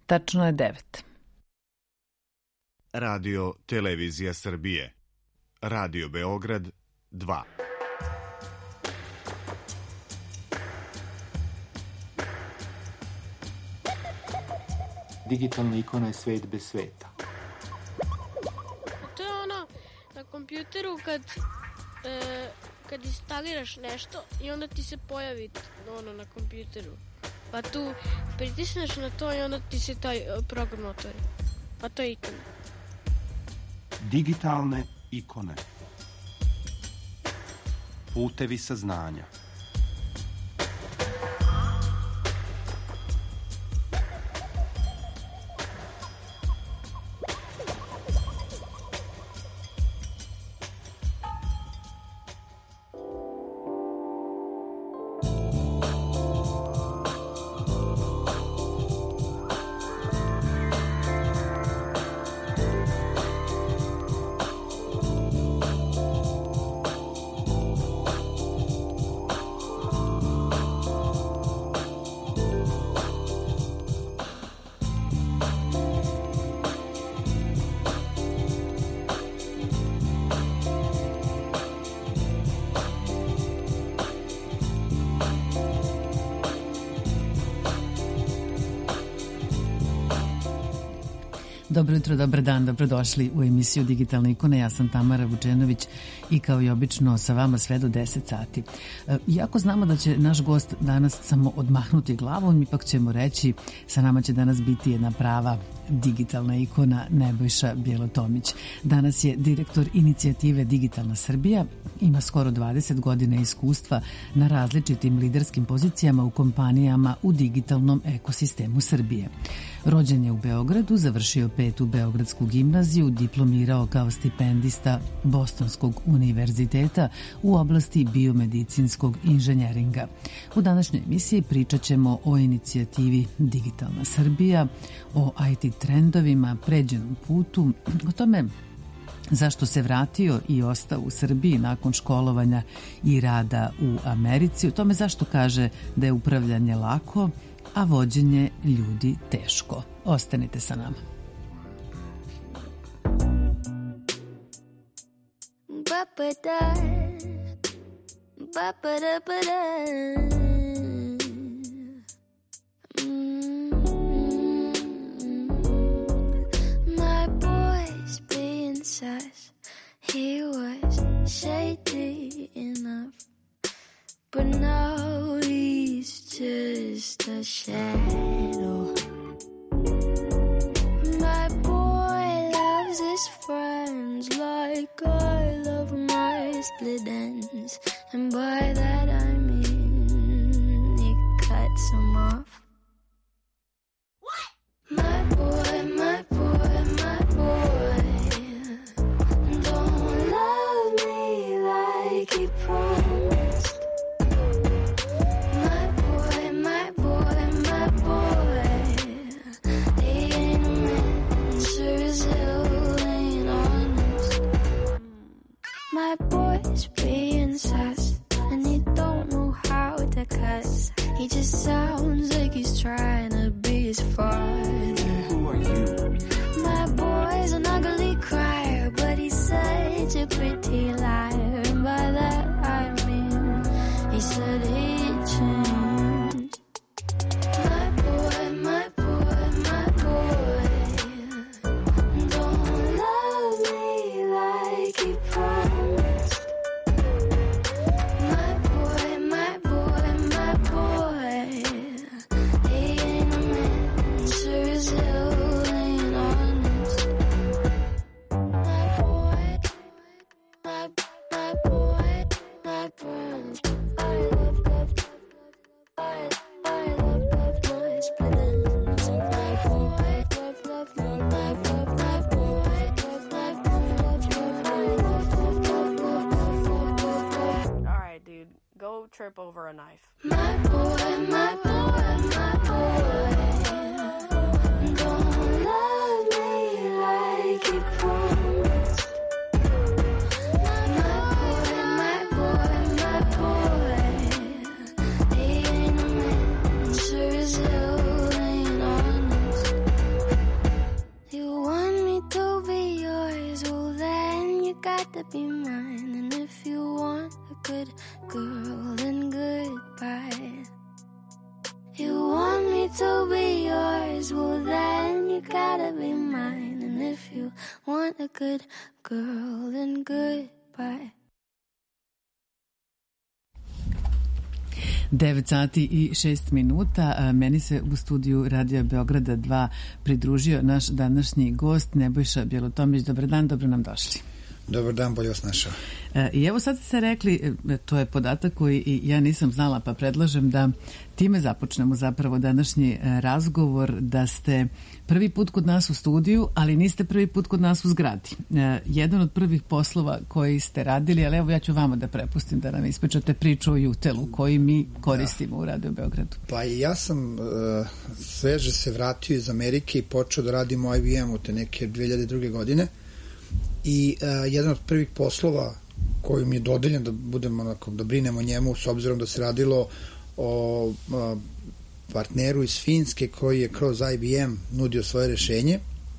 tačno je 9. Radio Televizija Srbije. Radio Beograd 2. Digitalna ikona je svet bez sveta. To je ono na kompjuteru kad instaliraš nešto i onda ti se pojavi ono na kompjuteru. Pa tu pritisneš na to i onda ti se taj program otvori. Pa to je ikona. Digitalne ikone. Putevi saznanja. Dobro jutro, dobar dan, dobrodošli u emisiju Digitalne ikone. Ja sam Tamara Vučenović i kao i obično sa vama sve do 10 sati. Iako znamo da će naš gost danas samo odmahnuti glavom, ipak ćemo reći sa nama će danas biti jedna prava digitalna ikona Nebojša Bjelotomić. Danas je direktor inicijative Digitalna Srbija, ima skoro 20 godina iskustva na različitim liderskim pozicijama u kompanijama u digitalnom ekosistemu Srbije. Rođen je u Beogradu, završio 5. Beogradsku gimnaziju, diplomirao kao stipendista Bostonskog univerziteta u oblasti biomedicinskog inženjeringa. U današnjoj emisiji pričat ćemo o inicijativi Digitalna Srbija, o IT trendovima, pređenom putu, o tome zašto se vratio i ostao u Srbiji nakon školovanja i rada u Americi, o tome zašto kaže da je upravljanje lako, a vođenje ljudi teško. Ostanite sa nama. My boy's being sus. He was shady enough, but now he's just a shadow. My boy loves his friends like I love my split ends, and by that I mean he cuts them off. What? My boy, my boy, my boy don't love me like he promised. My boy, my boy, my boy, he ain't a man, sure as hell ain't honest. My boy's being sus, and he don't know how to cuss. He just sounds like he's trying to be his father. Who are you? My boy's an ugly crier, but he's such a pretty liar. And by that I mean he said he changed. My boy, my boy, my boy don't love me like he promised. My boy, my boy, my boy, he ain't a man, sure as hell ain't honest. My boy, my boy, my boy, I love my split ends. My boy, love my boy, All right, dude, go trip over a knife. my boy, my boy, my boy don't love me like he promised. My boy, my boy, my boy, he ain't a man, sure as hell ain't honest. gotta be mine. And if you want a good girl, then goodbye. You want me to be yours, well then you gotta be mine. And if you want a good girl, then goodbye. 9 sati i 6 minuta. Meni se u studiju Radio Beograda 2 pridružio naš današnji gost Nebojša Bjelotomić. Dobar dan, dobro nam došli. Dobar dan, bolje vas našao. I evo sad ste rekli, to je podatak koji i ja nisam znala, pa predlažem da time započnemo zapravo današnji razgovor, da ste prvi put kod nas u studiju, ali niste prvi put kod nas u zgradi. Jedan od prvih poslova koji ste radili, ali evo ja ću vama da prepustim da nam ispričate priču o Jutelu koji mi koristimo u Radio Beogradu. Pa ja sam sveže se vratio iz Amerike i počeo da radim u IBM-u te neke 2002. godine. I jedan od prvih poslova koji mi je dodeljen da budem onako, da brinem o njemu, s obzirom da se radilo o partneru iz Finske koji je kroz IBM nudio svoje rešenje,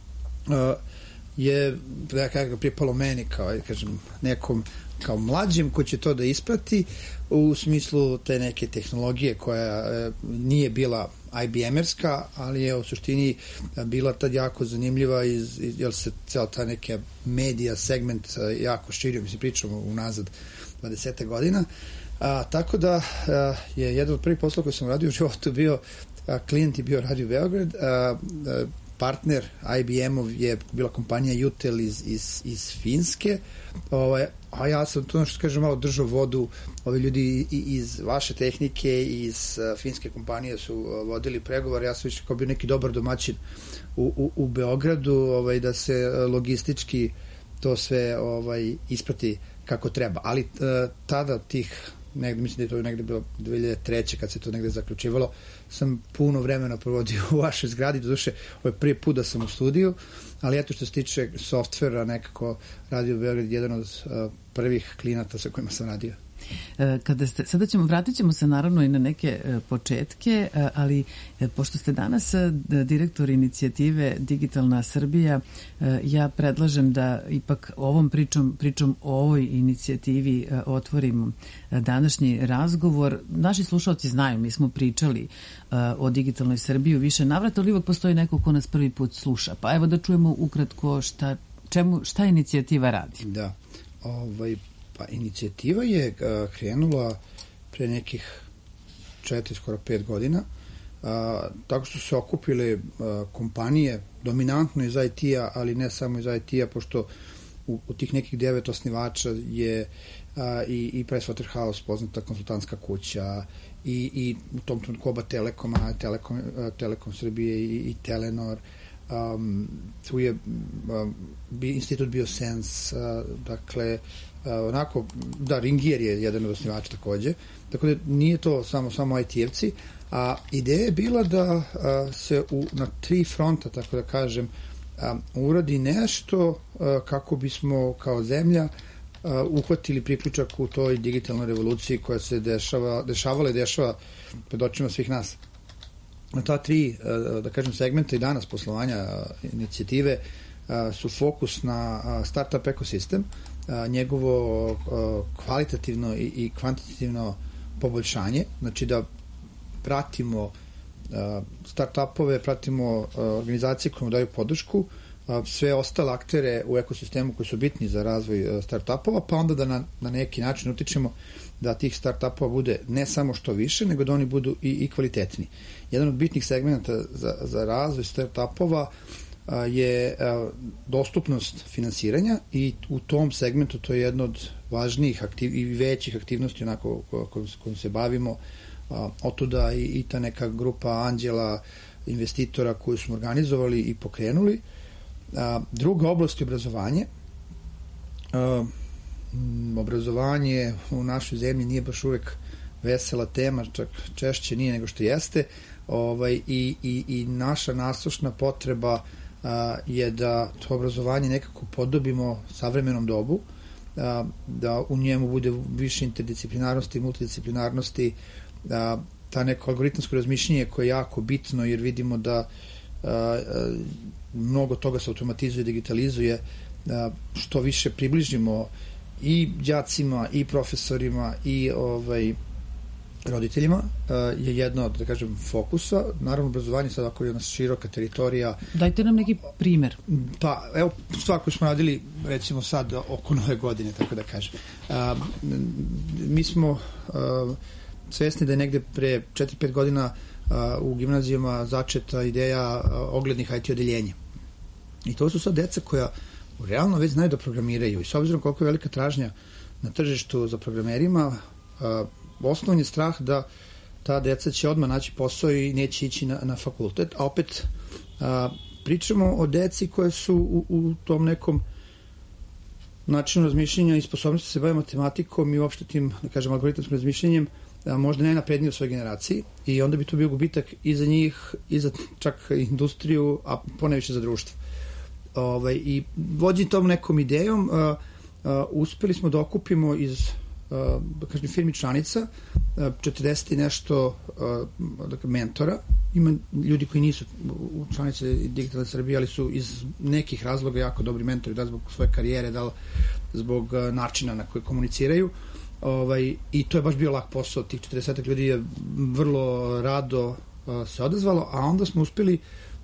je da kako pripalo meni kao, kažem, nekom kao mlađem ko će to da isprati u smislu te neke tehnologije koja nije bila IBM-erska, ali je u suštini bila tad jako zanimljiva jer se ceo ta neka medija segment jako širio, mislim pričamo unazad 20 godina. Tako da je jedan od prvih poslova koji sam radio u životu bio, klijent je bio Radio Beograd, partner IBM-ov je bila kompanija Jutel iz Finske, a ja sam tu, što kažem, malo držao vodu. Ovi ljudi iz vaše tehnike i iz finske kompanije su vodili pregovor, ja sam više kao bio neki dobar domaćin u Beogradu, da se logistički to sve isprati kako treba, ali tada tih negde, mislim da je to negde bilo 2003. kad se to negde zaključivalo, sam puno vremena provodio u vašoj zgradi, doduše ovo je prvi put da sam u studiju, ali eto što se tiče softvera, nekako Radio Beograd je jedan od prvih klijenata sa kojima sam radio. Sada vratit ćemo se naravno i na neke početke, ali pošto ste danas direktor inicijative Digitalna Srbija, ja predlažem da ipak ovom pričom o ovoj inicijativi otvorimo današnji razgovor. Naši slušalci znaju, mi smo pričali o Digitalnoj Srbiji u više navrata, ali uvek postoji neko ko nas prvi put sluša. Pa evo da čujemo ukratko šta inicijativa radi. Da, pa inicijativa je krenula pre nekih 4, skoro 5 godina, tako što su se okupile kompanije, dominantno iz IT-a, ali ne samo iz IT-a, pošto u tih nekih 9 osnivača je i Pricewaterhouse, poznata konsultantska kuća, i u tom trenutku oba Telekoma, Telekom Srbije i Telenor, tu je institut BioSense, dakle, onako, da, Ringier je jedan od osnivača takođe, tako da nije to samo IT-evci, a ideja je bila da se na 3 fronta, tako da kažem, uradi nešto kako bismo kao zemlja uhvatili priključak u toj digitalnoj revoluciji koja se dešavala i dešava pred očima svih nas. Na ta 3, da kažem, segmenta i danas poslovanja inicijative su fokus na startup ekosistem, njegovo kvalitativno i kvantitativno poboljšanje, znači da pratimo startupove, pratimo organizacije koje mu daju podršku, sve ostale aktere u ekosistemu koji su bitni za razvoj startupova, pa onda da na neki način utičemo da tih startupova bude ne samo što više, nego da oni budu i kvalitetni. Jedan od bitnih segmenta za razvoj startupova je dostupnost finansiranja i u tom segmentu to je jedno od važnijih i većih aktivnosti onako kojom se bavimo, otuda i ta neka grupa anđela investitora koju smo organizovali i pokrenuli. Druga oblast je obrazovanje. Obrazovanje u našoj zemlji nije baš uvek vesela tema, čak češće nije nego što jeste, i naša nasušna potreba je da to obrazovanje nekako podobimo savremenom dobu, da u njemu bude više interdisciplinarnosti i multidisciplinarnosti, ta neko algoritamsko razmišljenje koje je jako bitno jer vidimo da mnogo toga se automatizuje, digitalizuje, što više približimo i đacima i profesorima i roditeljima je jedno od, da kažem, fokusa. Naravno, obrazovanje sad ako je jedna široka teritorija. Dajte nam neki primer. Pa, evo, stvar koju smo radili, recimo sad, oko nove godine, tako da kažem. Mi smo svesni da je negde pre 4-5 godina u gimnazijama začeta ideja oglednih IT odeljenja. I to su sad deca koja realno već znaju da programiraju. I s obzirom koliko je velika tražnja na tržištu za programerima, osnovni je strah da ta deca će odmah naći posao i neće ići na fakultet. A opet pričamo o deci koje su u tom nekom načinu razmišljenja i sposobnosti da se bave matematikom i uopšte tim, da kažem, algoritamskim razmišljenjem, možda najnapredniji u svojoj generaciji i onda bi to bio gubitak i za njih i za čak industriju, a poneviše za društvo. I vođeni tom nekom idejom uspeli smo da okupimo iz da kažem firmi članica 40 i nešto mentora. Ima ljudi koji nisu članice Digitalne Srbije, ali su iz nekih razloga jako dobri mentori, da zbog svoje karijere, da zbog načina na koji komuniciraju. I to je baš bio lak posao. Tih 40 ljudi je vrlo rado se odazvalo, a onda smo uspeli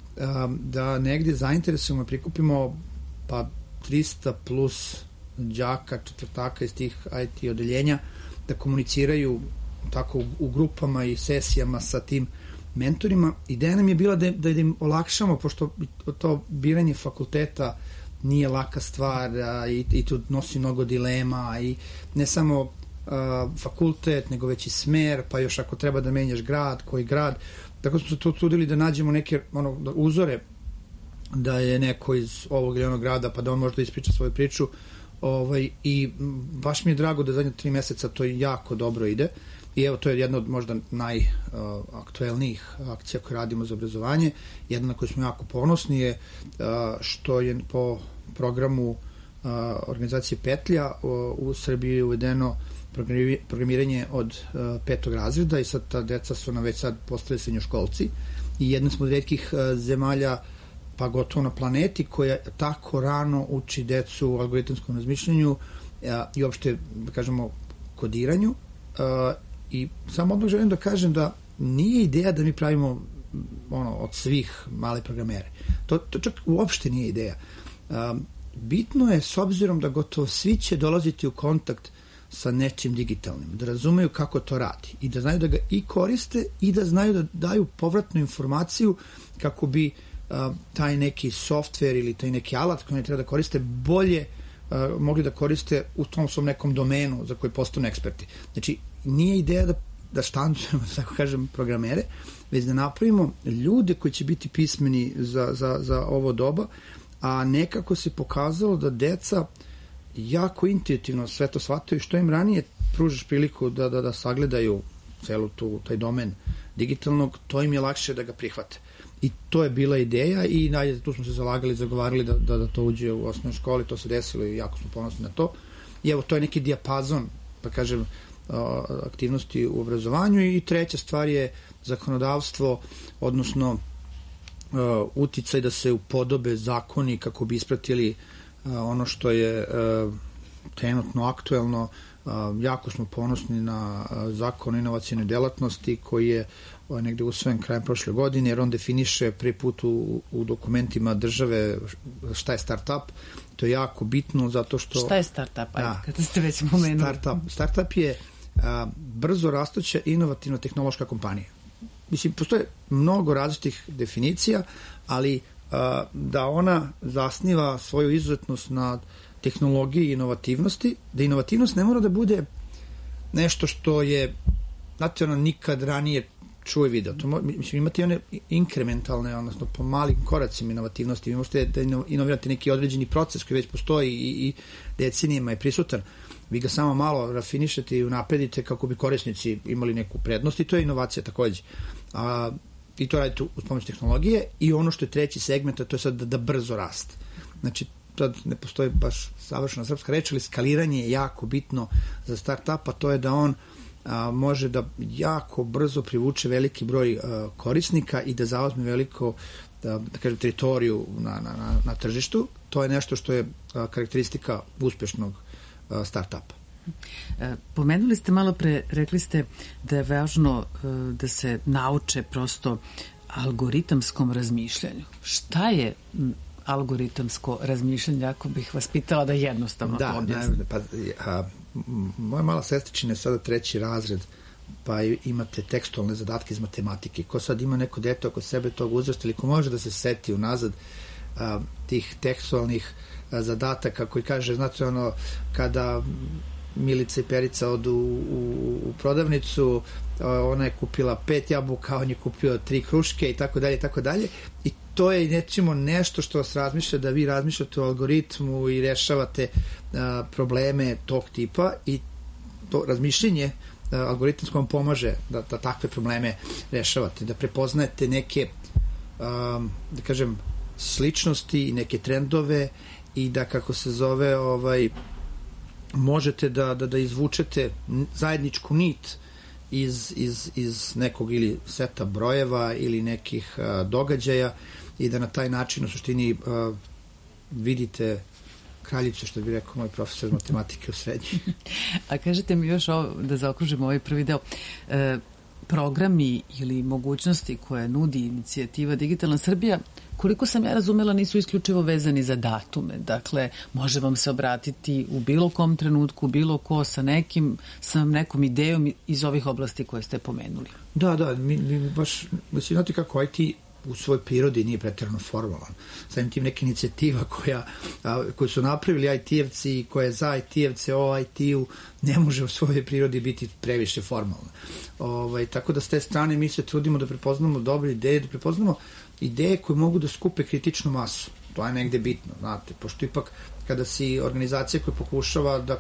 da negdje zainteresujemo, prikupimo pa 300 plus đaka, četvrtaka iz tih IT odeljenja da komuniciraju tako u grupama i sesijama sa tim mentorima. Ideja nam je bila da im olakšamo, pošto to biranje fakulteta nije laka stvar i tu nosi mnogo dilema i ne samo fakultet, nego već i smer, pa još ako treba da menjaš grad, koji grad. Tako smo se to trudili da nađemo neke uzore da je neko iz ovog ili onog grada, pa da on može da ispriča svoju priču. I baš mi je drago da zadnje 3 meseca to jako dobro ide. I evo, to je jedna od možda najaktuelnijih akcija koje radimo za obrazovanje. Jedna na koju smo jako ponosni je što je po programu organizacije Petlja u Srbiji uvedeno programiranje od 5. razreda i sad ta deca su nam već sad postali srednjoškolci i jedna smo od retkih zemalja pa gotovo na planeti koja tako rano uči decu u algoritamskom razmišljanju i uopšte, da kažemo, kodiranju. I samo odmah želim da kažem da nije ideja da mi pravimo od svih male programere. To čak uopšte nije ideja. Bitno je, s obzirom da gotovo svi će dolaziti u kontakt sa nečim digitalnim, da razumeju kako to radi i da znaju da ga i koriste i da znaju da daju povratnu informaciju kako bi taj neki softver ili taj neki alat koji ne treba da koriste bolje mogli da koriste u tom svom nekom domenu za koji postanu eksperti. Znači, nije ideja da štancujemo, tako kažem, programere, već da napravimo ljude koji će biti pismeni za ovo doba, a nekako se pokazalo da deca jako intuitivno sve to shvataju, što im ranije pružiš priliku da sagledaju celu taj domen digitalnog, to im je lakše da ga prihvate. I to je bila ideja i tu smo se zalagali, zagovarali da to uđe u osnovnoj školi, to se desilo i jako smo ponosni na to. I evo, to je neki dijapazon, pa kažem, aktivnosti u obrazovanju. I treća stvar je zakonodavstvo, odnosno uticaj da se upodobe zakoni kako bi ispratili ono što je trenutno aktuelno. Jako smo ponosni na zakon o inovacijnoj delatnosti koji je negde usvojen krajem prošle godine, jer on definiše prvi put u dokumentima države šta je startup. To je jako bitno zato što... Šta je startup? Ajde, kada ste već pomenuli. Startup je brzo rastuća inovativna tehnološka kompanija. Mislim, postoje mnogo različitih definicija, ali da ona zasniva svoju izuzetnost na tehnologiji i inovativnosti, da inovativnost ne mora da bude nešto što je, znate, ono, nikad ranije čuo i video. Mislim, imate one inkrementalne, odnosno po malim koracima inovativnosti. Vi možete da inovirate neki određeni proces koji već postoji i decenijama je prisutan. Vi ga samo malo rafinišete i unapredite kako bi korisnici imali neku prednost i to je inovacija takođe. I to radite uz pomoć tehnologije i ono što je treći segment, a to je sad da brzo raste. Znači, sad ne postoji baš savršena srpska reč, ali skaliranje je jako bitno za start-up, a to je da on može da jako brzo privuče veliki broj korisnika i da zauzme veliko, da kažem, teritoriju na tržištu. To je nešto što je karakteristika uspešnog start-upa. Pomenuli ste malo pre, rekli ste da je važno da se nauče prosto algoritamskom razmišljanju. Šta je algoritamsko razmišljanje, ako bih vas pitala da jednostavno to objasnim? Moja mala sestričina je sada 3. razred, pa imate tekstualne zadatke iz matematike. Ko sad ima neko dete oko sebe tog uzrasta ili ko može da se seti unazad tih tekstualnih zadataka koji kaže, znate ono, kada Milica i Perica odu u prodavnicu, ona je kupila 5 jabuka, on je kupio 3 kruške i tako dalje i tako dalje. I to je recimo nešto što vas razmišlja da vi razmišljate o algoritmu i rešavate probleme tog tipa i to razmišljenje algoritamsko vam pomaže da takve probleme rešavate, da prepoznajete neke da kažem sličnosti i neke trendove i da kako se zove možete da izvučete zajedničku nit iz nekog ili seta brojeva ili nekih događaja i da na taj način u suštini vidite kraljicu, što bi rekao moj profesor matematike u srednjoj. A kažete mi još ovo, da zaokružimo ovaj prvi deo, programi ili mogućnosti koje nudi inicijativa Digitalna Srbija, koliko sam ja razumela, nisu isključivo vezani za datume. Dakle, može vam se obratiti u bilo kom trenutku, bilo ko sa nekom idejom iz ovih oblasti koje ste pomenuli. Da, mi baš, znate kako IT u svojoj prirodi nije pretjerano formalan. Samim tim neka inicijativa koju su napravili IT-evci i koja je za IT-evce o IT-u ne može u svojoj prirodi biti previše formalna. Tako da s te strane mi se trudimo da prepoznamo dobre ideje, da prepoznamo ideje koje mogu da skupe kritičnu masu. To je negde bitno, znate, pošto ipak kada si organizacija koja pokušava da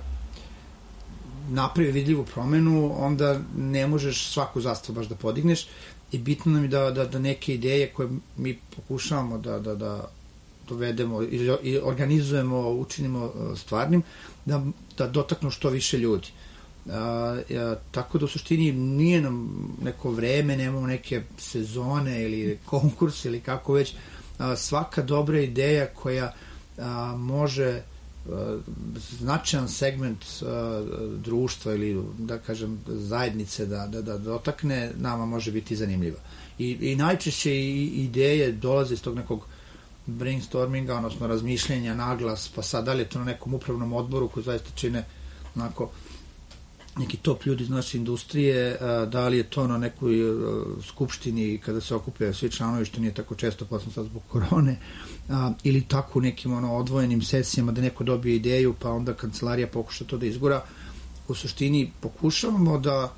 napravi vidljivu promenu, onda ne možeš svaku zastavu baš da podigneš i bitno nam je da neke ideje koje mi pokušavamo da dovedemo i organizujemo, učinimo stvarnim, da dotaknu što više ljudi. Tako da u suštini nije nam neko vreme, nemamo neke sezone ili konkurse ili kako već. Svaka dobra ideja koja može značajan segment društva ili da kažem zajednice da dotakne, nama može biti zanimljiva. I najčešće ideje dolaze iz tog nekog brainstorminga, odnosno razmišljenja naglas, pa sad da li je to na nekom upravnom odboru koji zaista čine onako neki top ljudi iz naše industrije, da li je to na nekoj skupštini kada se okupe svi članovi, što nije tako često, pa sam sad zbog korone, ili tako u nekim odvojenim sesijama da neko dobije ideju, pa onda kancelarija pokuša to da izgura. U suštini pokušavamo da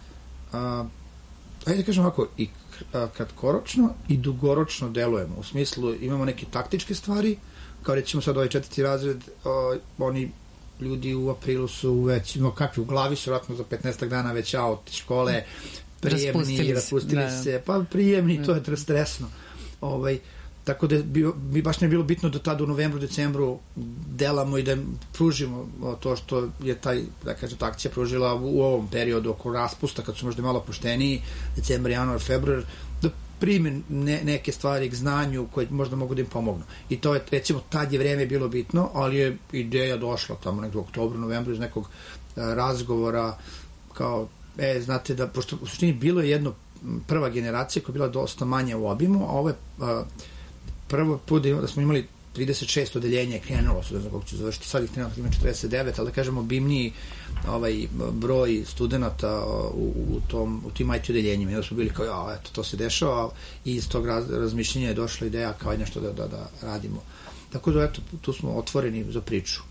ajde kažem ovako, i kratkoročno i dugoročno delujemo. U smislu imamo neke taktičke stvari, kao recimo sad ovaj 4. razred, oni ljudi u aprilu su već, kakvi u glavi su vratno za 15 dana već out škole, prijemni, raspustili se, pa prijemni, to je stresno. Tako da bi baš ne bilo bitno da tada u novembru, decembru delamo i da pružimo to što je ta akcija pružila u ovom periodu oko raspusta, kad su možda malo pošteniji, decembar, januar, februar, da prime neke stvari k znanju koje možda mogu da im pomognu. I to je, recimo, tad je vreme bilo bitno, ali je ideja došla tamo nekog oktobru, novembru iz nekog razgovora kao, znate da, pošto u suštini bilo je prva generacija koja je bila dosta manja u obimu, a ovo je prvo put da smo imali 36 odeljenja, krenulo su, da znam kako ću završiti, sad ih trenutno ima 49, ali da kažemo obimniji broj studenta u tim IT odeljenjima. I onda smo bili kao, eto, to se dešava i iz tog razmišljenja je došla ideja kao nešto da radimo. Tako da, eto, tu smo otvoreni za priču.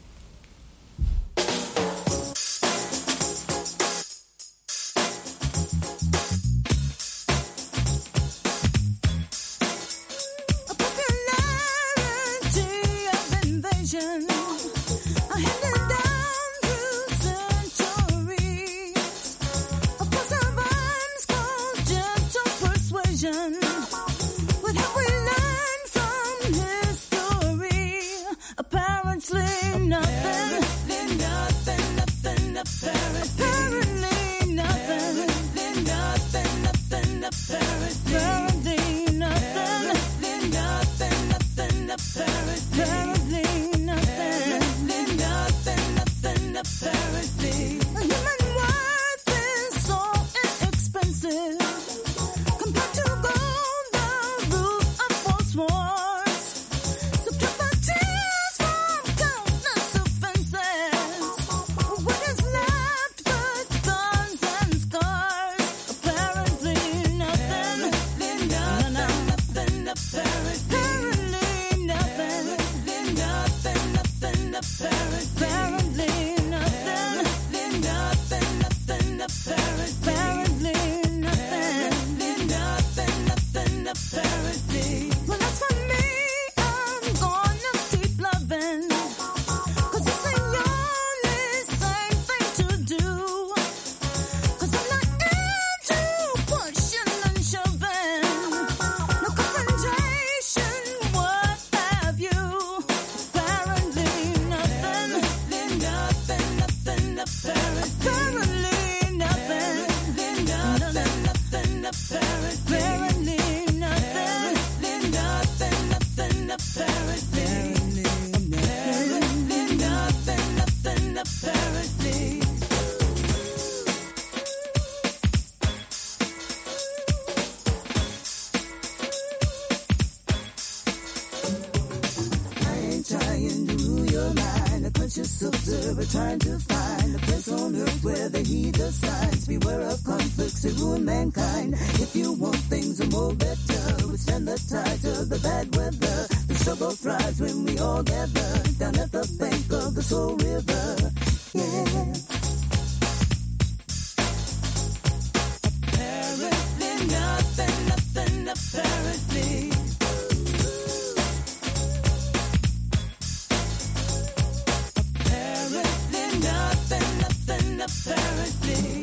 Apparently Trying to find a place on earth where they heed the signs. Beware of conflicts that ruin mankind. If you want things to more better, withstand the tides of the bad weather. The struggle thrives when we all gather down at the bank of the Soul River. Yeah. Apparently nothing, apparently. Apparently.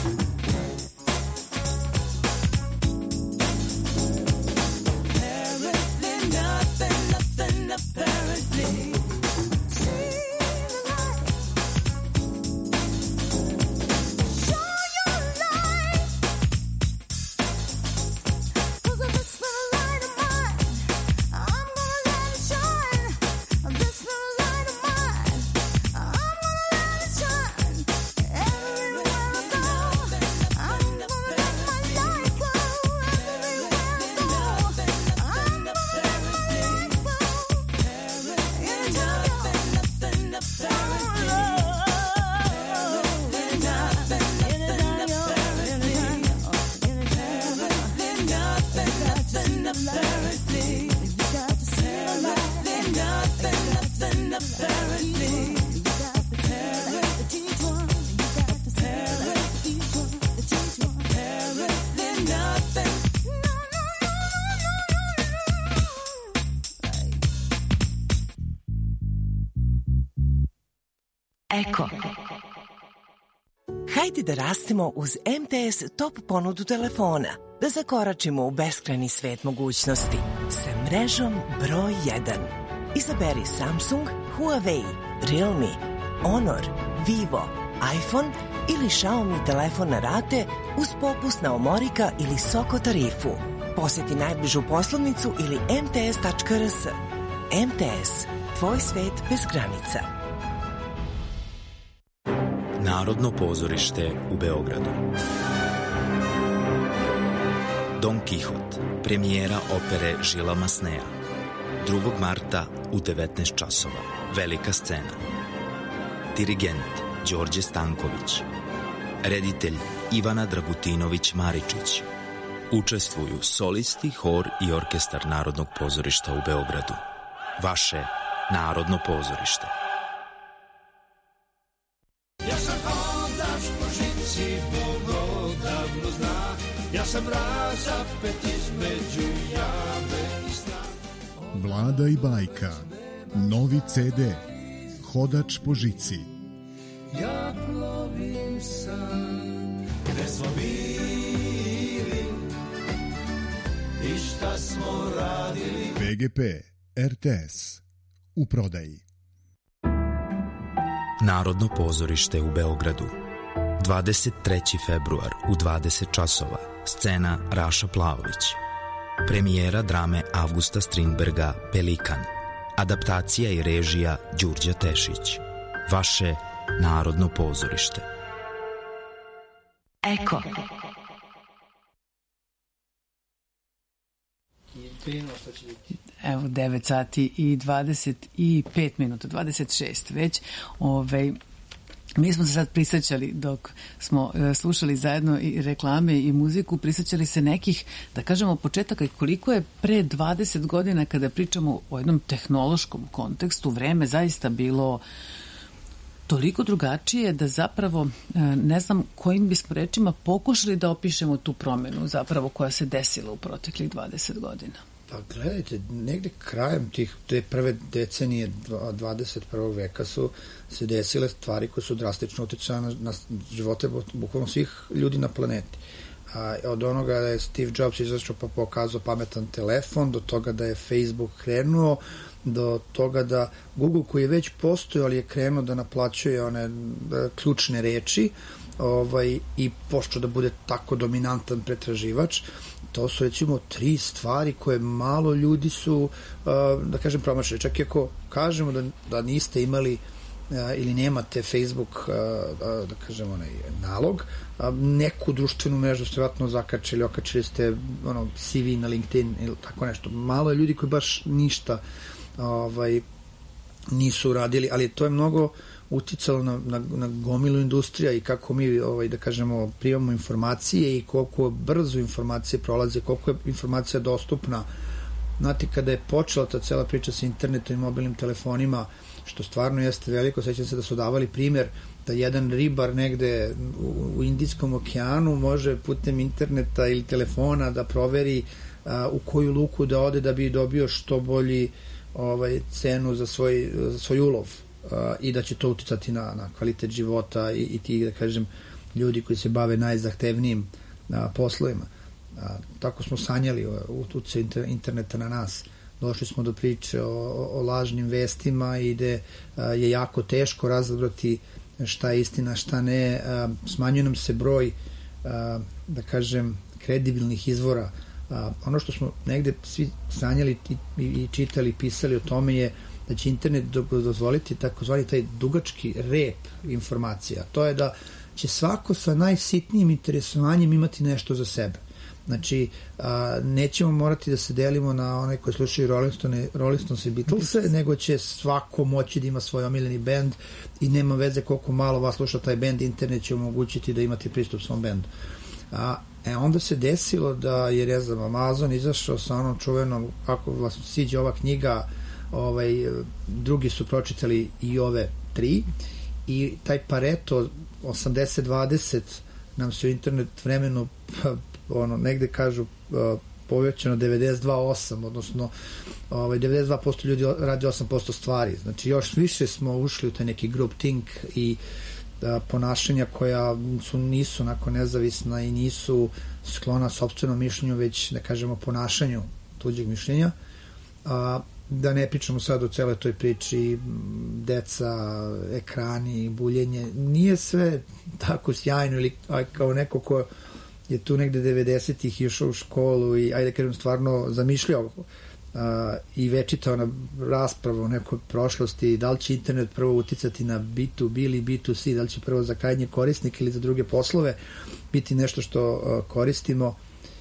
Apparently nothing, apparently. See the light. Show your light. 'Cause if it's the light of mine, I'm gonna let it shine. This little light of mine, I'm gonna let it shine. Everywhere I go, I'm gonna let my light go. Everywhere I go, I'm gonna let my light go. Eko. Hajde da rastemo uz MTS Top ponudu telefona, da zakoračimo u beskrajni svet mogućnosti sa mrežom broj 1. Izaberi Samsung, Huawei, Realme, Honor, Vivo, iPhone ili Xiaomi telefon na rate uz popust na Omorika ili Soko tarifu. Posjeti najbližu poslovnicu ili mts.rs. MTS, tvoj svet bez granica. Narodno pozorište u Beogradu. Don Kihot, premijera opere Žila Masneja. 2. marta u 19 časova. Velika scena. Dirigent Đorđe Stanković. Reditelj Ivana Dragutinović-Maričić. Učestvuju solisti, hor i orkestar Narodnog pozorišta u Beogradu. Vaše Narodno pozorište. Ja sam hodač po žici, Bog odavno zna. Ja sam razapet između jave i sna. Vlada i bajka. Novi CD. Hodač po žici. Ja plovim sam, gde smo bili i šta smo radili. PGP RTS u prodaji. Narodno pozorište u Beogradu. 23. februar u 20 časova. Scena Raša Plavović. Premijera drame Avgusta Strindberga Pelikan. Adaptacija i režija Đurđa Tešić. Vaše Narodno pozorište. Eko. Evo 9 sati i 25 minuta, 26 već. Mi smo se sad prisjećali dok smo slušali zajedno i reklame i muziku, prisjećali se nekih, da kažemo, početaka i koliko je pre 20 godina kada pričamo o jednom tehnološkom kontekstu vreme zaista bilo toliko drugačije da zapravo ne znam kojim bismo rečima pokušali da opišemo tu promenu zapravo koja se desila u proteklih 20 godina. Pa gledajte, negde krajem te prve decenije 21. veka su se desile stvari koje su drastično utjecale na živote bukvalno svih ljudi na planeti. Od onoga da je Steve Jobs izašao pa pokazao pametan telefon, do toga da je Facebook krenuo, do toga da Google, koji je već postojao, ali je krenuo da naplaćuje one ključne reči i počeo da bude tako dominantan pretraživač. to su recimo 3 stvari koje malo ljudi su, da kažem, promašali. Čak i ako kažemo da niste imali ili nemate Facebook, da kažem, onaj nalog, neku društvenu mrežu ste vratno zakačili, okačili ste CV na LinkedIn ili tako nešto. Malo je ljudi koji baš ništa nisu radili, ali to je mnogo uticalo na gomilu industrija i kako mi, da kažemo, primamo informacije i koliko brzo informacije prolaze, koliko je informacija dostupna. Znate, kada je počela ta cela priča sa internetom i mobilnim telefonima, što stvarno jeste veliko, sećam se da su davali primer da jedan ribar negde u Indijskom okeanu može putem interneta ili telefona da proveri u koju luku da ode da bi dobio što bolji cenu za svoj ulov i da će to uticati na kvalitet života i ti, da kažem, ljudi koji se bave najzahtevnijim poslovima. Tako smo sanjali uticaj interneta na nas. Došli smo do priče o lažnim vestima i gde je jako teško razabrati šta je istina, šta ne. Smanjuje nam se broj, da kažem, kredibilnih izvora. Ono što smo negde svi sanjali i čitali, pisali o tome je da će internet dozvoliti takozvani taj dugački rep informacija. To je da će svako sa najsitnijim interesovanjem imati nešto za sebe. Znači, nećemo morati da se delimo na one koji slušaju Rolling Stones i Beatlese, nego će svako moći da ima svoj omiljeni bend i nema veze koliko malo vas sluša taj bend, internet će omogućiti da imate pristup svom bendu. Onda se desilo da je, ne znam, Amazon izašao sa onom čuvenom, ako vas siđe ova knjiga, drugi su pročitali i ove 3 i taj Pareto 80-20 nam se u internet vremenu negde kažu povećano 92-8, odnosno 92% ljudi radi 8% stvari. Znači još više smo ušli u taj neki group think i ponašanja koja nisu onako nezavisna i nisu sklona sopstvenom mišljenju, već, da kažemo, ponašanju tuđeg mišljenja. Da ne pričamo sad o celoj toj priči, deca, ekrani, buljenje. Nije sve tako sjajno, ili kao neko ko je tu negde 90-ih išao u školu i, ajde kažem, stvarno zamišljao i večitao na raspravu o nekoj prošlosti, da li će internet prvo uticati na B2B ili B2C, da li će prvo za krajnje korisnike ili za druge poslove biti nešto što koristimo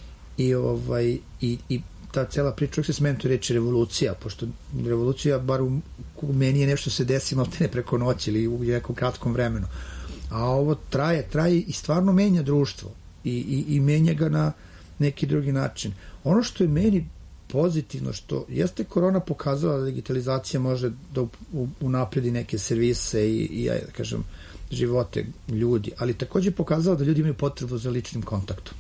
i ta cela priča, uvijek se smijem tu reći revolucija, pošto revolucija, bar u meni, je nešto se desi malo ne preko noći ili u nekom kratkom vremenu. A ovo traje i stvarno menja društvo i menja ga na neki drugi način. Ono što je meni pozitivno, što jeste korona pokazala da digitalizacija može da unapredi neke servise i da kažem, živote ljudi, ali takođe pokazala da ljudi imaju potrebu za ličnim kontaktom.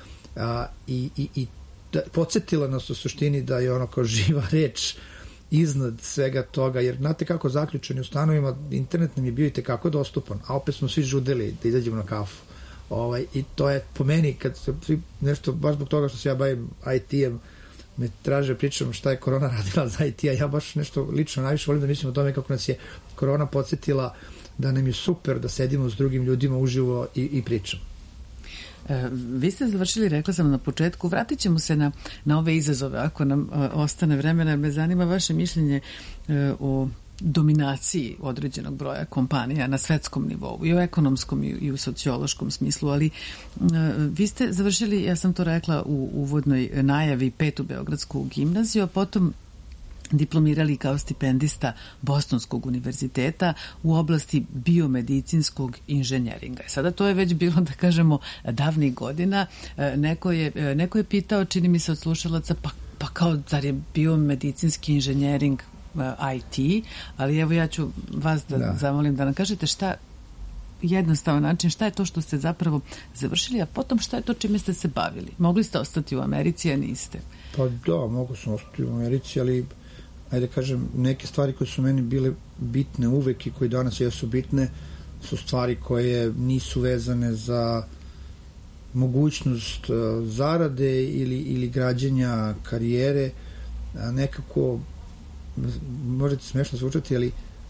I podsjetila nas u suštini da je ono kao živa reč iznad svega toga, jer znate kako, zaključeni u stanovima, internet nam je bio i tekako dostupan, a opet smo svi žudeli da izađemo na kafu. I to je po meni, kad nešto, baš zbog toga što se ja bavim IT-em, me traže, pričam šta je korona radila za IT-a, ja baš nešto lično najviše volim da mislim o tome kako nas je korona podsjetila da nam je super da sedimo s drugim ljudima uživo i pričamo. Vi ste završili, rekla sam na početku, vratit ćemo se na ove izazove ako nam ostane vremena. Me zanima vaše mišljenje o dominaciji određenog broja kompanija na svetskom nivou, i u ekonomskom i u sociološkom smislu, ali vi ste završili, ja sam to rekla u uvodnoj najavi, 5. Beogradsku gimnaziju, a potom diplomirali kao stipendista Bostonskog univerziteta u oblasti biomedicinskog inženjeringa. Sada to je već bilo, da kažemo, davnih godina. Neko je pitao, čini mi se od slušalaca, pa kao, zar je biomedicinski inženjering IT, ali evo ja ću vas da zamolim da nam kažete šta, jednostavan način, šta je to što ste zapravo završili, a potom šta je to čime ste se bavili. Mogli ste ostati u Americi, a niste? Pa da, mogu sam ostati u Americi, ali ajde kažem, neke stvari koje su meni bile bitne uvek i koje danas jesu bitne su stvari koje nisu vezane za mogućnost zarade ili građenja karijere. Nekako, možete smešno zvučati, ali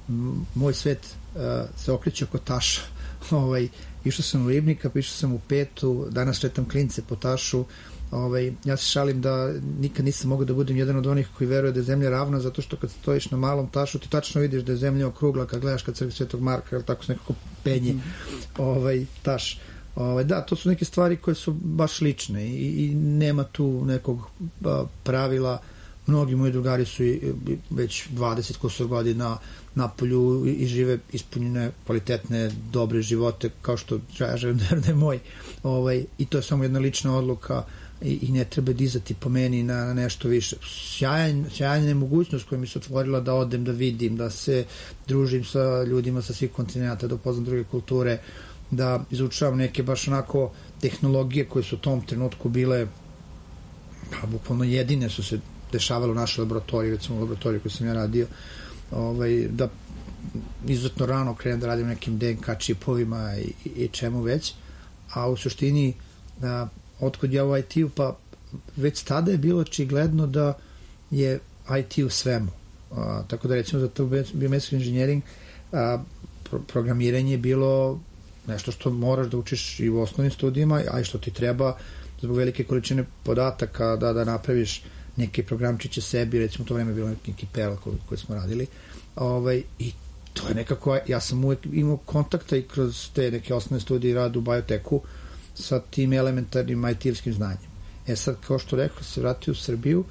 moj svet se okreće oko taša. Išao sam u Ribnika, išao sam u Petu, danas šetam klince po tašu. Ja se šalim da nikad nisam mogao da budem jedan od onih koji veruje da je zemlja ravna, zato što kad stojiš na malom tašu ti tačno vidiš da je zemlja okrugla kad gledaš kad crkvi Svetog Marka, ili tako se nekako penje taš. Da, to su neke stvari koje su baš lične i nema tu nekog pravila. Mnogi moji drugari su već 20 kusur godina na polju i žive ispunjene, kvalitetne, dobre živote, kao što ja želim da je moj. I to je samo jedna lična odluka i ne treba dizati po meni na nešto više. Sjajna je mogućnost koja mi se otvorila da odem, da vidim, da se družim sa ljudima sa svih kontinenta, da upoznam druge kulture, da izučavam neke baš onako tehnologije koje su u tom trenutku bile bukvalno jedine su se dešavale u našoj laboratoriji, recimo u laboratoriji koju sam ja radio, da izuzetno rano krenem da radim nekim DNK čipovima i čemu već, a u suštini otkod ja u IT-u, pa već tada je bilo očigledno da je IT u svemu. Tako da recimo za to biomedical engineering programiranje je bilo nešto što moraš da učiš i u osnovnim studijima, a i što ti treba zbog velike količine podataka da napraviš neke programčiće sebi, recimo to vreme je bilo neki Perl koji smo radili, i to je nekako, ja sam uvek imao kontakta i kroz te neke osnovne studije i rad u bioteku sa tim elementarnim IT-evskim znanjem. Sad, kao što rekao, se vratio u Srbiju,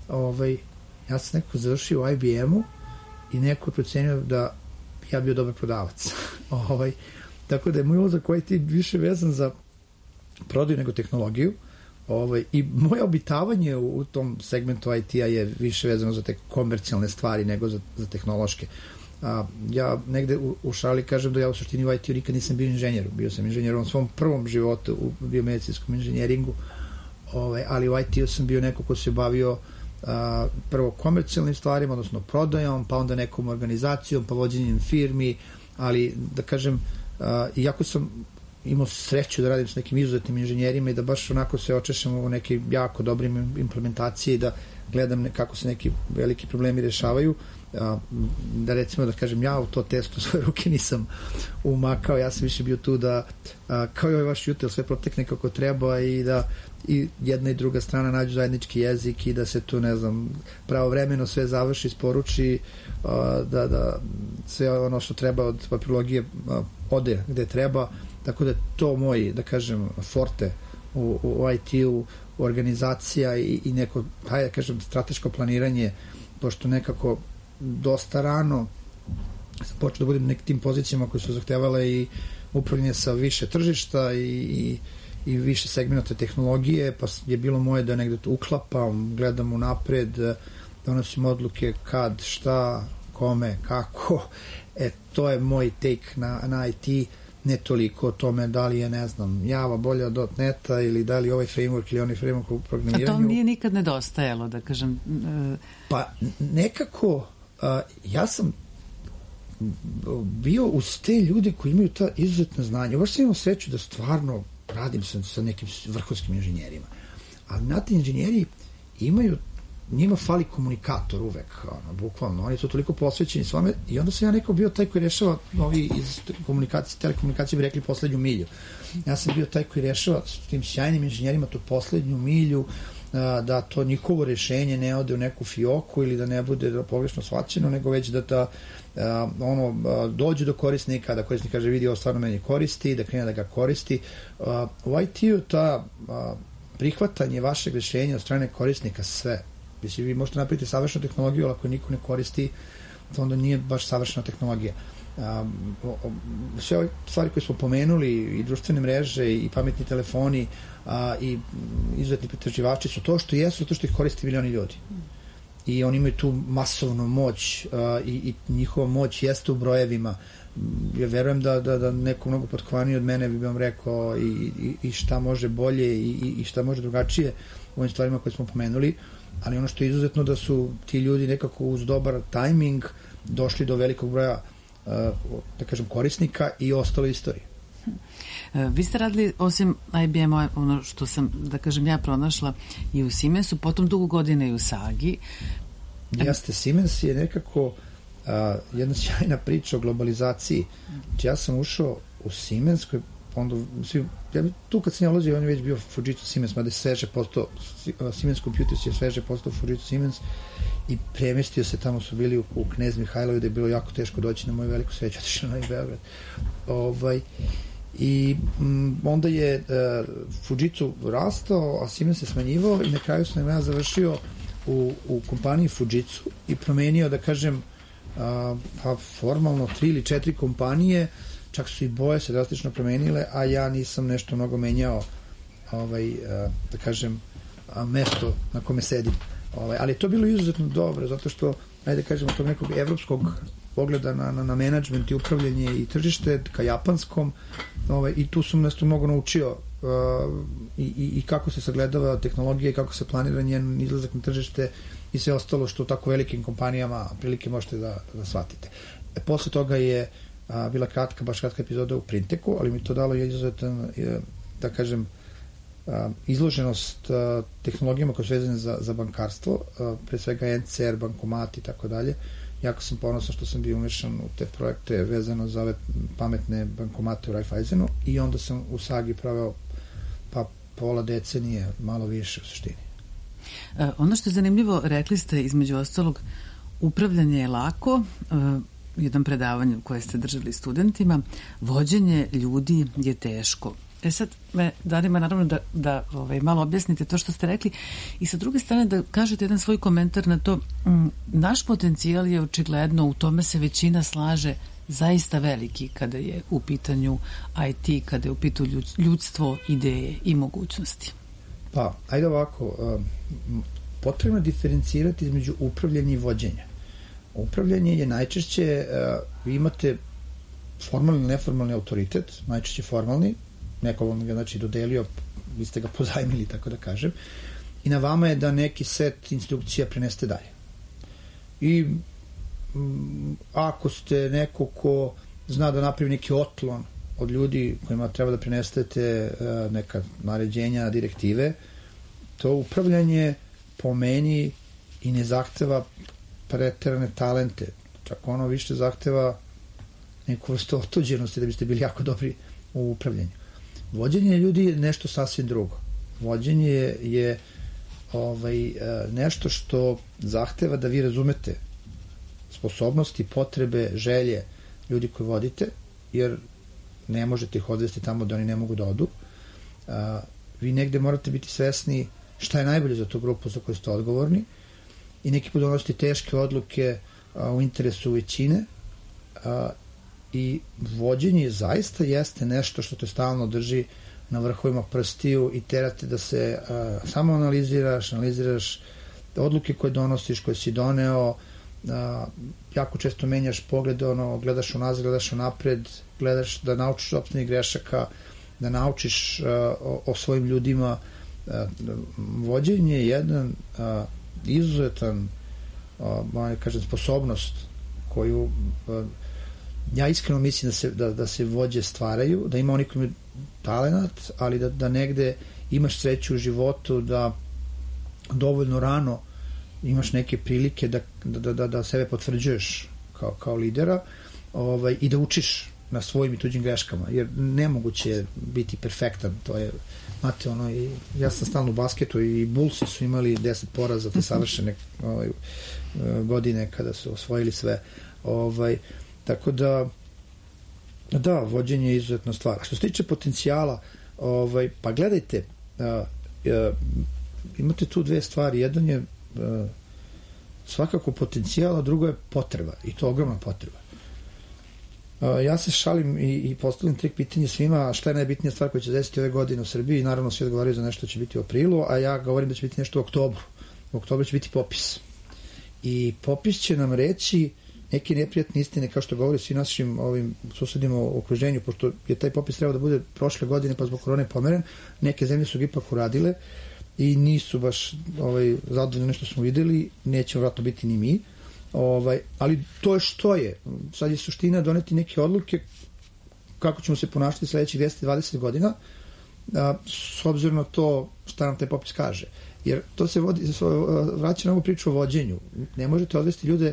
ja sam nekako završio u IBM-u i neko je procenio da ja bio dobar prodavac. Tako da je moj ulazak u IT više vezan za prodaju nego tehnologiju, i moje obitavanje u tom segmentu IT-a je više vezano za te komercijalne stvari nego za tehnološke. Ja negde u šali kažem da ja u suštini u IT-u nikad nisam bio inženjer. Bio sam inženjer u svom prvom životu u biomedicinskom inženjeringu, ali u IT-u sam bio neko ko se bavio prvo komercijalnim stvarima, odnosno prodajom, pa onda nekom organizacijom, pa vođenjem firmi, ali da kažem, iako sam imao sreću da radim s nekim izuzetnim inženjerima i da baš onako se očešam u neke jako dobrim implementacije i da gledam kako se neki veliki problemi rešavaju, da recimo da kažem ja u to testu svoje ruke nisam umakao, ja sam više bio tu da kao i ovaj vaš jutel sve protekne kako treba i da i jedna i druga strana nađu zajednički jezik i da se tu, ne znam, pravovremeno sve završi, isporuči, da sve ono što treba od papirologije ode gde treba, tako da to moj, da kažem, forte u IT-u, organizacija i neko, hajde da kažem, strateško planiranje, pošto nekako dosta rano sam počeo da budem nekim tim pozicijama koje su zahtevale i upravljanje sa više tržišta i više segmenta tehnologije, pa je bilo moje da negde to uklapam, gledam unapred, donosim odluke kad, šta, kome, kako. To je moj take na IT, ne toliko o tome da li je, ne znam, Java bolja od .NET-a ili da li ovaj framework ili onaj framework u programiranju. A to nije nikad nedostajalo, da kažem? Pa nekako, ja sam bio uz te ljude koji imaju ta izuzetna znanja. Baš sam imao sreću da stvarno radim sa nekim vrhunskim inženjerima. Ali na ti inženjeri njima fali komunikator uvek, bukvalno. Oni su toliko posvećeni s vama i onda sam ja neko bio taj koji rešava, ovi iz telekomunikacije bi rekli poslednju milju. Ja sam bio taj koji rešava s tim sjajnim inženjerima tu poslednju milju, da to njihovo rešenje ne ode u neku fioku ili da ne bude pogrešno shvaćeno, nego već da dođu do korisnika, da korisnik kaže vidi ovo stvarno meni koristi, da krene da ga koristi. U IT-u ta prihvatanje vašeg rešenja od strane korisnika sve. Mislim, vi možete napraviti savršenu tehnologiju, ali ako niko ne koristi, to onda nije baš savršena tehnologija. Sve ove stvari koje smo pomenuli, i društvene mreže, i pametni telefoni, i izuzetni pretraživači su to što jesu, to što ih koristi milioni ljudi. I oni imaju tu masovnu moć i njihova moć jeste u brojevima. Ja verujem da neko mnogo potkovaniji od mene bi vam rekao i šta može bolje i šta može drugačije u ovim stvarima koje smo pomenuli, ali ono što je izuzetno da su ti ljudi nekako uz dobar tajming došli do velikog broja, da kažem, korisnika i ostalo istorije. Vi ste radili, osim IBM-a, ono što sam, da kažem, ja pronašla i u Siemensu, potom dugo godina i u Sagi. Jeste, Siemens je nekako jedna sjajna priča o globalizaciji. Znači, ja sam ušao u Siemens, koji onda, tu kad sam ja ulazio, on je već bio Fujitsu Siemens, mada je sveže postao, Siemens Computers je sveže postao Fujitsu Siemens i premestio se, tamo su bili u Knez Mihajlovu, da je bilo jako teško doći, na moju veliku sreću, otišao na Beograd. I onda je Fujitsu rastao, a Siemens se smanjivao i na kraju sam ja završio u kompaniji Fujitsu i promenio, da kažem, formalno 3 ili 4 kompanije, čak su i boje se drastično promenile, a ja nisam nešto mnogo menjao, da kažem, mesto na kome sedim. Ali je to bilo izuzetno dobro, zato što, ajde da kažemo, tog nekog evropskog pogleda na menadžment i upravljanje i tržište ka japanskom, i tu sam nešto mnogo naučio i kako se sagledava tehnologija i kako se planira njen izlazak na tržište i sve ostalo što u tako velikim kompanijama prilike možete da shvatite. Posle toga je bila baš kratka epizoda u Printeku, ali mi to dalo izuzetan, da kažem, izloženost tehnologijama koje su vezane za bankarstvo, pre svega NCR, bankomat i tako dalje. Jako sam ponosan što sam bio umešan u te projekte vezano za ove pametne bankomate u Raiffeisenu i onda sam u Sagi proveo pola decenije, malo više u suštini. Ono što je zanimljivo, rekli ste između ostalog, upravljanje je lako, jedan predavanje koje ste držali studentima, vođenje ljudi je teško. Sad me danima naravno da malo objasnite to što ste rekli i sa druge strane da kažete jedan svoj komentar na to. Naš potencijal je očigledno, u tome se većina slaže, zaista veliki kada je u pitanju IT, kada je u pitanju ljudstvo, ideje i mogućnosti. Pa, ajde ovako, potrebno je diferencirati između upravljanja i vođenja. Upravljanje je najčešće, vi imate formalni ili neformalni autoritet, najčešće formalni, neko vam ga dodelio, vi ste ga pozajmili, tako da kažem, i na vama je da neki set instrukcija prenesete dalje. I ako ste neko ko zna da napravi neki otklon od ljudi kojima treba da prenesete neka naređenja, direktive, to upravljanje po meni i ne zahteva preterane talente, čak ono više zahteva neku vrstu otuđenosti da biste bili jako dobri u upravljanju. Vođenje ljudi je nešto sasvim drugo. Vođenje je nešto što zahteva da vi razumete sposobnosti, potrebe, želje ljudi koji vodite, jer ne možete ih odvesti tamo da oni ne mogu da odu. Vi negde morate biti svesni šta je najbolje za tu grupu za koju ste odgovorni i neki put donositi teške odluke u interesu većine i vođenje zaista jeste nešto što te stalno drži na vrhovima prstiju i terate da se samo analiziraš odluke koje donosiš, koje si doneo, jako često menjaš pogled, gledaš unazad, gledaš unapred, gledaš da naučiš sopstvenih grešaka, da naučiš o svojim ljudima. Vođenje je jedan izuzetan, kažem, sposobnost koju ja iskreno mislim da se vođe stvaraju, da ima oni koji imaju talenat, ali da negde imaš sreću u životu, da dovoljno rano imaš neke prilike da sebe potvrđuješ kao lidera i da učiš na svojim i tuđim greškama, jer nemoguće je biti perfektan, to je, znate, ja sam stalno u basketu i Bullsi su imali 10 poraza te savršene godine kada su osvojili sve, tako da, vođenje je izuzetna stvar. A što se tiče potencijala, pa gledajte, imate tu dve stvari. Jedan je svakako potencijal, a drugo je potreba. I to ogromna potreba. Ja se šalim i postavljam trik pitanje svima šta je najbitnija stvar koja će desiti ove godine u Srbiji. Naravno, svi odgovaraju za nešto će biti u aprilu, a ja govorim da će biti nešto u oktobru. U oktobru će biti popis. I popis će nam reći neke neprijatne istine, kao što govori svi našim ovim susedima u okruženju, pošto je taj popis trebao da bude prošle godine, pa zbog korone pomeren, neke zemlje su ga ipak uradile i nisu baš zadovoljni nešto smo videli, neće vratno biti ni mi, ali to je što je. Sad je suština doneti neke odluke kako ćemo se ponašati sledećih 10-20 godina, s obzirom na to šta nam taj popis kaže. Jer to se vraća na ovu priču o vođenju. Ne možete odvesti ljude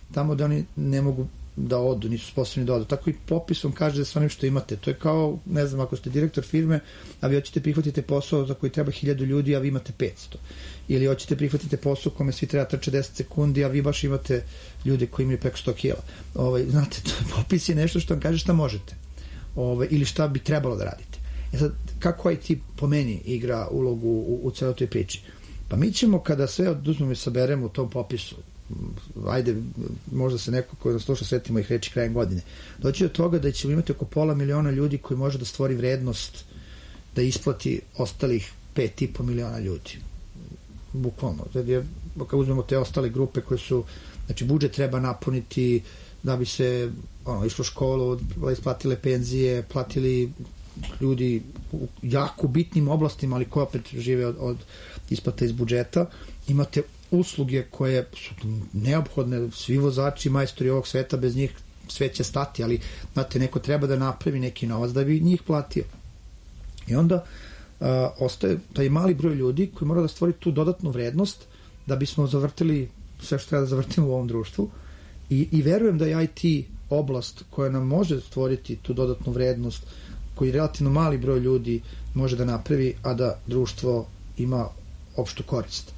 tamo da oni ne mogu da odu, nisu sposobni da odu. Tako i popis vam kaže sa onim što imate. To je kao, ne znam, ako ste direktor firme, a vi hoćete prihvatite posao za koji treba 1000 ljudi, a vi imate 500. Ili hoćete prihvatite posao kome svi treba trče 10 sekundi, a vi baš imate ljude koji imaju preko 100 kila. Znate, popis je nešto što vam kaže šta možete. Ili šta bi trebalo da radite. Sad, kako IT po meni igra ulogu u celoj toj priči? Pa mi ćemo, kada sve oduzmemo i saberemo u tom popisu, ajde, možda se neko koji nas sluša setimo ih reći krajem godine, doći do toga da ćemo imati oko 500.000 ljudi koji može da stvori vrednost da isplati ostalih 5,5 miliona ljudi. Bukvalno. Kad uzmemo te ostale grupe koje su, znači budžet treba napuniti da bi se išlo školu, isplatile penzije, platili ljudi u jako bitnim oblastima, ali koji opet žive od isplata iz budžeta. Imate usluge koje su neophodne, svi vozači, majstori ovog sveta, bez njih svet će stati, ali znate, neko treba da napravi neki novac da bi njih platio. I onda ostaje taj mali broj ljudi koji mora da stvori tu dodatnu vrednost da bismo zavrtili sve što treba da zavrtimo u ovom društvu. I verujem da je IT oblast koja nam može stvoriti tu dodatnu vrednost, koji relativno mali broj ljudi može da napravi, a da društvo ima opštu korist.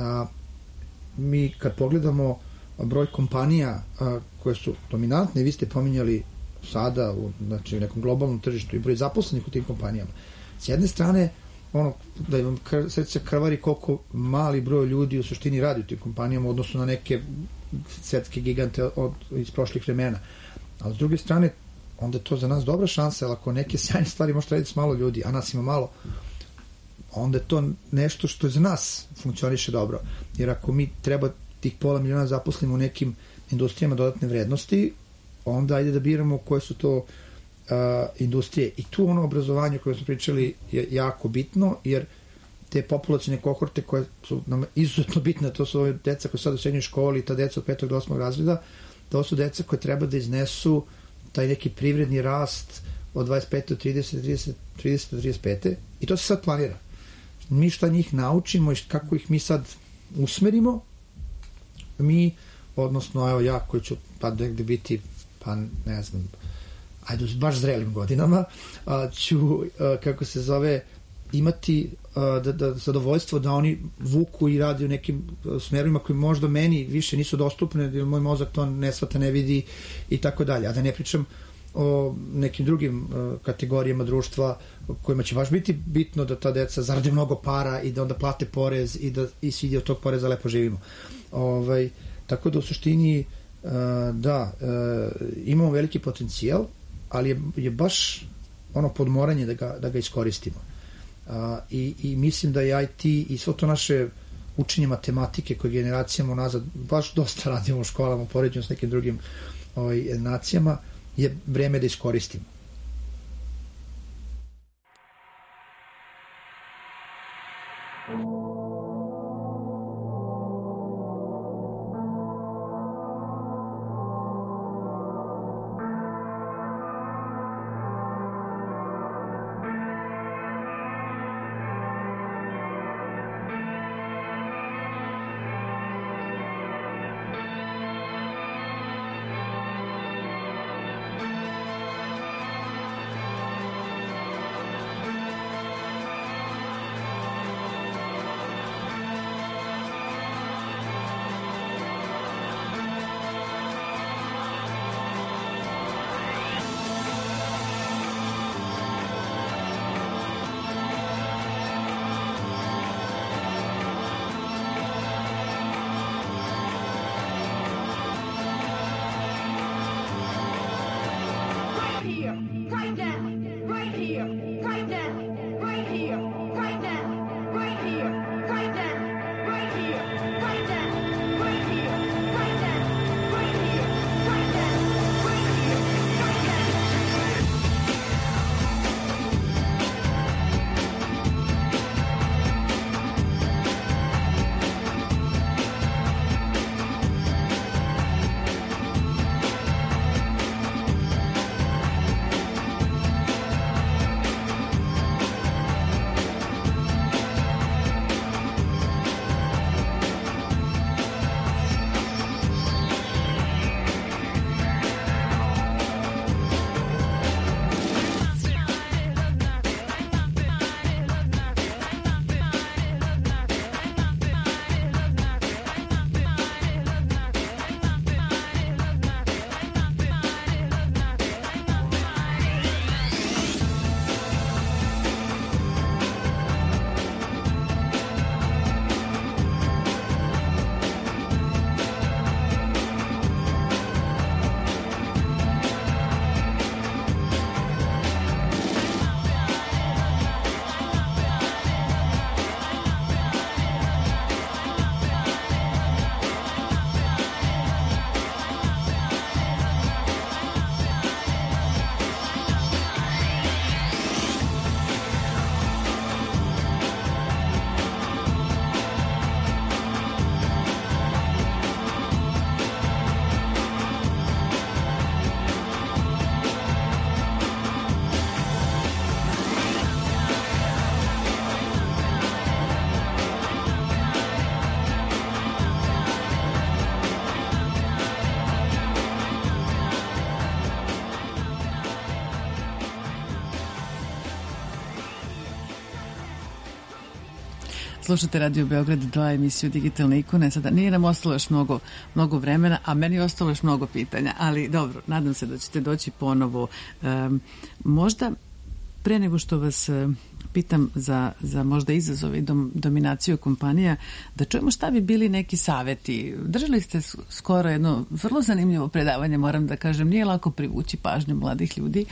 Mi kad pogledamo broj kompanija koje su dominantne, vi ste pominjali sada u nekom globalnom tržištu i broj zaposlenih u tim kompanijama. S jedne strane, da vam srce krvari koliko mali broj ljudi u suštini radi u tim kompanijama u odnosu na neke svetske gigante iz prošlih vremena. A s druge strane, onda je to za nas dobra šansa, ali ako neke sjajne stvari možete raditi s malo ljudi, a nas ima malo, onda je to nešto što za nas funkcioniše dobro. Jer ako mi treba tih 500 miliona zaposlimo u nekim industrijama dodatne vrednosti, onda ajde da biramo koje su to industrije. I tu obrazovanje koje smo pričali je jako bitno, jer te populacijne kohorte koje su nam izuzetno bitne, to su ove deca koje sad u srednjoj školi, ta deca od 5. do 8. razreda, to su deca koje treba da iznesu taj neki privredni rast od 25 do 30 do 35. I to se sad planira. Mi šta njih naučimo i kako ih mi sad usmerimo, mi, odnosno evo ja koji ću negde biti, ne znam, ajde baš zrelim godinama, ću, kako se zove, imati zadovoljstvo da oni vuku i radi u nekim smerovima koji možda meni više nisu dostupne, jer moj mozak to ne shvata, ne vidi i tako dalje. A da ne pričam o nekim drugim kategorijama društva kojima će baš biti bitno da ta deca zarade mnogo para i da onda plate porez i da i svi od tog poreza lepo živimo. Tako da u suštini imamo veliki potencijal, ali je baš podmoranje da ga iskoristimo. I mislim da je IT i svo to naše učenje matematike koje generacijama unazad baš dosta radimo u školama u poređenju s nekim drugim nacijama, je vreme da iskoristimo. Slušate Radio Beograd 2, emisiju Digitalne ikone. Sada nije nam ostalo još mnogo vremena, a meni je ostalo još mnogo pitanja, ali dobro, nadam se da ćete doći ponovo. Možda pre nego što vas pitam za možda izazove i dominaciju kompanija, da čujemo šta bi bili neki saveti. Držali ste skoro jedno vrlo zanimljivo predavanje, moram da kažem, nije lako privući pažnju mladih ljudi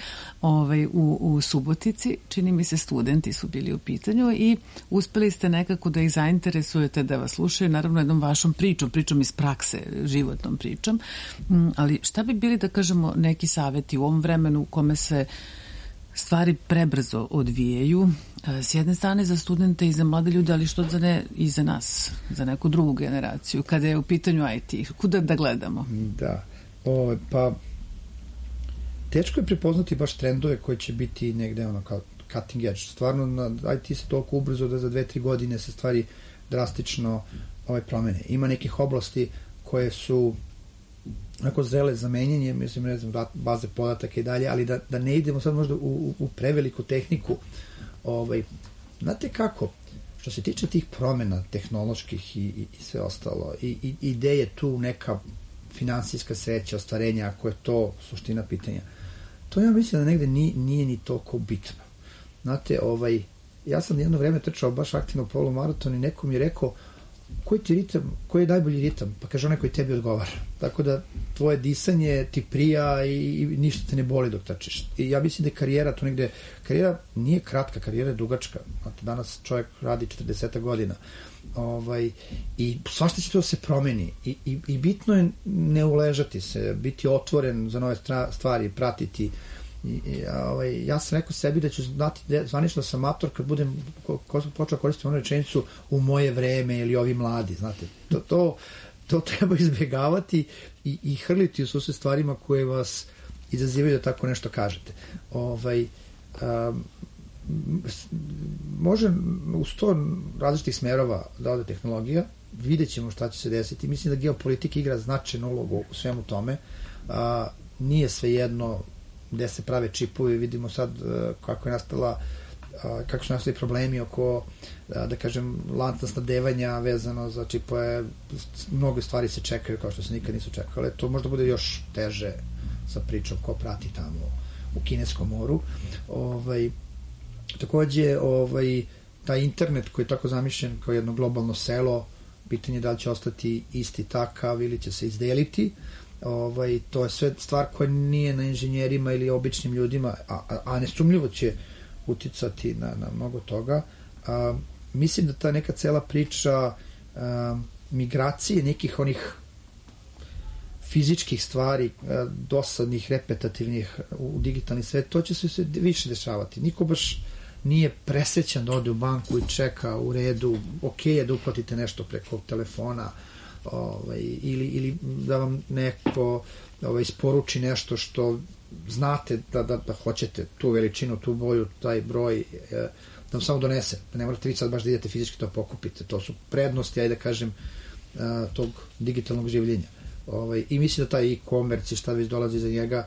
u Subotici. Čini mi se studenti su bili u pitanju i uspeli ste nekako da ih zainteresujete da vas slušaju, naravno jednom vašom pričom iz prakse, životnom pričom. Ali šta bi bili, da kažemo, neki saveti u ovom vremenu u kome se stvari prebrzo odvijaju, s jedne strane za studente i za mlade ljude, ali što za ne i za nas, za neku drugu generaciju, kada je u pitanju IT, kuda da gledamo? Da, pa teško je prepoznati baš trendove koji će biti negde kao cutting edge. Stvarno na IT se toliko ubrzo da za 2-3 godine se stvari drastično promene. Ima nekih oblasti koje su onako zrele za menjanje, mislim, ne znam, baze podataka i dalje, ali da ne idemo sad možda u preveliku tehniku. Znate kako, što se tiče tih promena tehnoloških i sve ostalo, i ideje tu neka finansijska sreća, ostvarenja, ako je to suština pitanja, to ja mislim da negde nije ni toliko bitno. Znate, ja sam jedno vreme trčao baš aktivno polumaraton i neko mi je rekao, koji je najbolji ritam? Pa kaže onaj koji tebi odgovara. Tako da tvoje disanje ti prija i ništa te ne boli dok trčiš. I ja mislim da je karijera nije kratka, karijera je dugačka. Danas čovjek radi 40 godina. I svašta će to se promeni. I bitno je ne uležati se, biti otvoren za nove stvari, pratiti. Ja sam rekao sebi da ću znati zvanično sam amator kad budem počeo koristiti onu rečenicu u moje vreme ili ovi mladi, znate, to treba izbjegavati i hrliti u susret stvarima koje vas izazivaju da tako nešto kažete. Može u 100 različitih smerova da ode tehnologija, vidjet ćemo šta će se desiti. Mislim da geopolitika igra značajnu ulogu u svemu tome. Nije svejedno gde se prave čipovi, vidimo sad kako su nastali problemi oko, da kažem, lanca snabdevanja vezano za čipove, mnogo stvari se čekaju kao što se nikad nisu čekale, to možda bude još teže sa pričom ko prati tamo u kineskom moru. Takođe, taj internet koji je tako zamišljen kao jedno globalno selo, pitanje je da li će ostati isti takav ili će se izdeliti. To je sve stvar koja nije na inženjerima ili običnim ljudima, a nesumljivo će uticati na mnogo toga. Mislim da ta neka cela priča migracije nekih onih fizičkih stvari, dosadnih, repetativnih u digitalni svet, to će se više dešavati. Niko baš nije presrećan da ode u banku i čeka u redu, ok je da uplatite nešto preko telefona, ili da vam neko isporuči nešto što znate da hoćete, tu veličinu, tu boju, taj broj, da vam samo donese. Ne morate vi sad baš da idete fizički to pokupite. To su prednosti, ajde da kažem, tog digitalnog življenja. I mislim da taj e-commerce i šta već dolazi za njega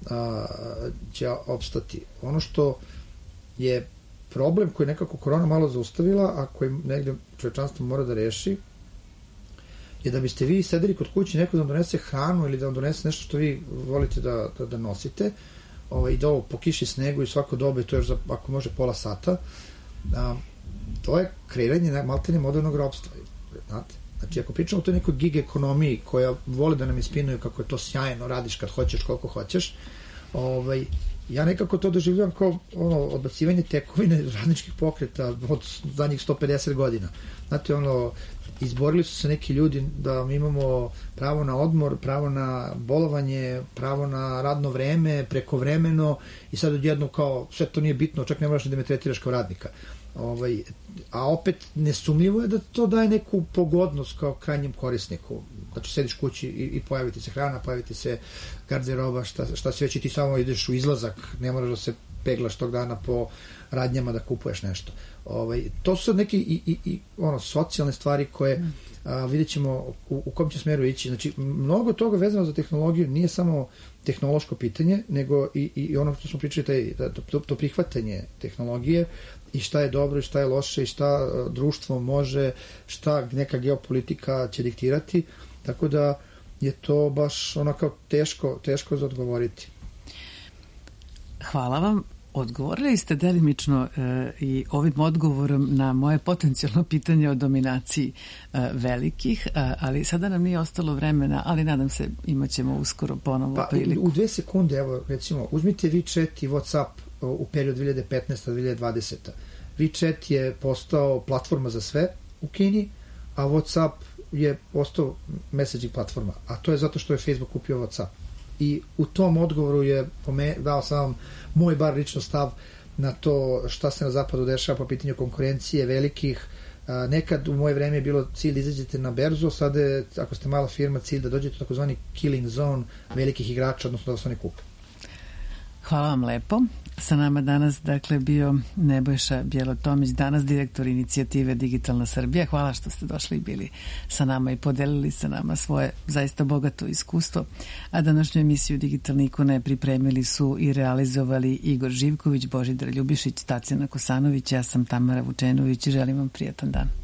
će opstati. Ono što je problem koji nekako korona malo zaustavila, a koji negde čovečanstvo mora da reši, je da biste vi sedeli kod kuće neko da vam donese hranu ili da vam donese nešto što vi volite da nosite, i da ovo po kiši, snegu i svako dobe, to je još ako može pola sata, to je kreiranje maltene modernog ropstva. Znate? Znači, ako pričamo o toj nekoj gig ekonomiji koja vole da nam ispinuju kako je to sjajno, radiš kad hoćeš, koliko hoćeš, ja nekako to doživljavam kao odbacivanje tekovine radničkih pokreta od zadnjih 150 godina. Znate, izborili su se neki ljudi da mi imamo pravo na odmor, pravo na bolovanje, pravo na radno vreme, prekovremeno, i sad odjedno kao sve to nije bitno, čak ne moraš da me tretiraš kao radnika. A opet nesumljivo je da to daje neku pogodnost kao krajnjem korisniku. Znači sediš kući i pojaviti se hrana, pojaviti se garderoba, šta se već, i ti samo ideš u izlazak, ne moraš da se peglaš tog dana po radnjama da kupuješ nešto. To su sad neke socijalne stvari koje vidjet ćemo u kom će smeru ići. Znači, mnogo toga vezano za tehnologiju nije samo tehnološko pitanje, nego i ono što smo pričali, to prihvatanje tehnologije i šta je dobro i šta je loše i šta društvo može, šta neka geopolitika će diktirati, tako da je to baš onako teško za odgovoriti. Hvala vam. Odgovorili ste delimično i ovim odgovorom na moje potencijalno pitanje o dominaciji velikih, ali sada nam nije ostalo vremena, ali nadam se imat ćemo uskoro ponovo priliku. U 2 sekunde, evo recimo, uzmite WeChat i WhatsApp u periodu 2015-2020. WeChat je postao platforma za sve u Kini, a WhatsApp je postao messaging platforma, a to je zato što je Facebook kupio WhatsApp. I u tom odgovoru je dao sam moj bar lično stav na to šta se na zapadu dešava po pitanju konkurencije velikih. Nekad u moje vreme je bilo cilj da izađete na berzu, sada je, ako ste mala firma, cilj da dođete u takozvani killing zone velikih igrača, odnosno da se oni kupe. Hvala vam lepo. Sa nama danas bio Nebojša Bjelotomić, danas direktor inicijative Digitalna Srbija. Hvala što ste došli i bili sa nama i podelili sa nama svoje zaista bogato iskustvo. A današnju emisiju Digitalne ikone pripremili su i realizovali Igor Živković, Božidar Ljubišić, Tatjana Kosanović, ja sam Tamara Vučenović i želim vam prijatan dan.